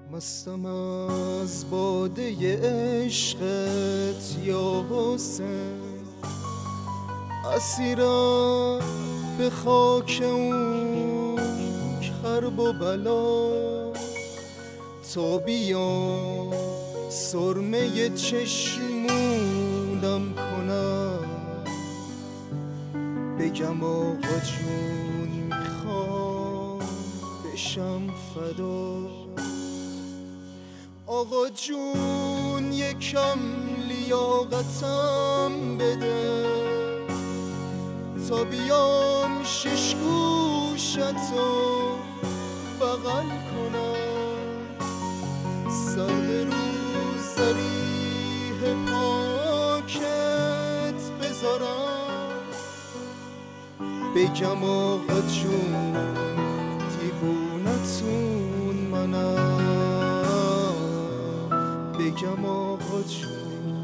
مستم از باده عشقت یا حسین، اسیرم به خاک اون کرب و بلا، تا بیام سرمه چشمونم کنم، بگم آقا جون میخوام بشم فدا. آقا جون یکم لیاقتم بده، تا بیام شش گوشتو بغل کنم، سر به روز ضریح پاکت بذارم، بگم آقا جون دیوونتون منم، بگم آقا جون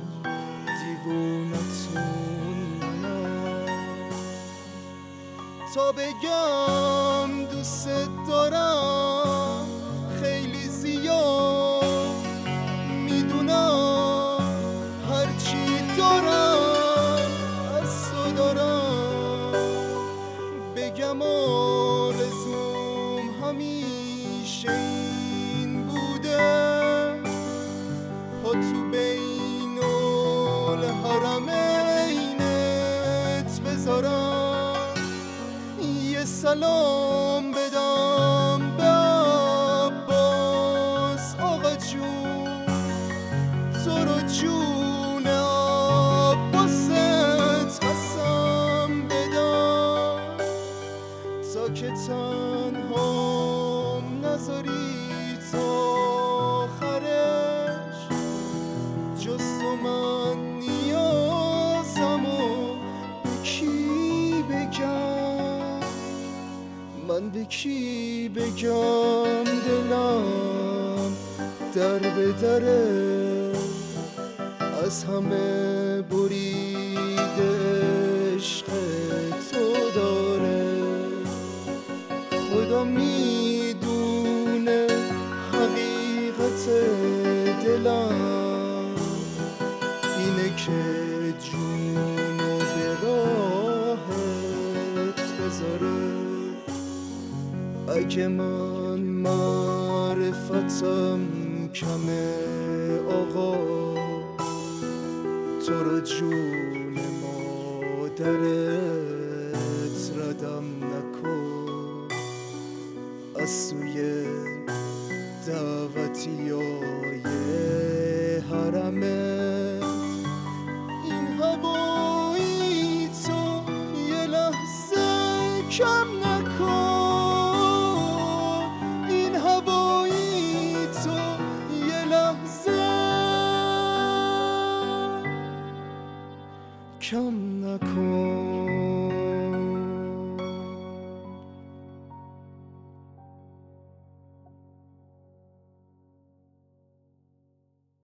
دیوونتون منم، تا بگم دوست دارم خیلی زیاد میدونم، هرچی دارم از تو دارم، بگم آرزوم همیشه این بوده، پا تو بین الحرمینت بذارم، یه سلام بدم به عباس آقا جون، تو رو جون عباست قسم بدم، تا که تنهام نذاری تا آخرش، جز تو من نیازمو به کی بگم، من به کی بگم دلم در به دره، از همه بریده عشق تو داره، خدا میدونه حقیقت دلم اینه که جونو به راحت بذاره، اگه من معرفتم کمه آقا، تو رو جون مادرت ردم نکن، از سوی دعوتیای حرمت، این هوایی تو یه لحظه کم نکن، این هوایی تو یه لحظه کم نکن.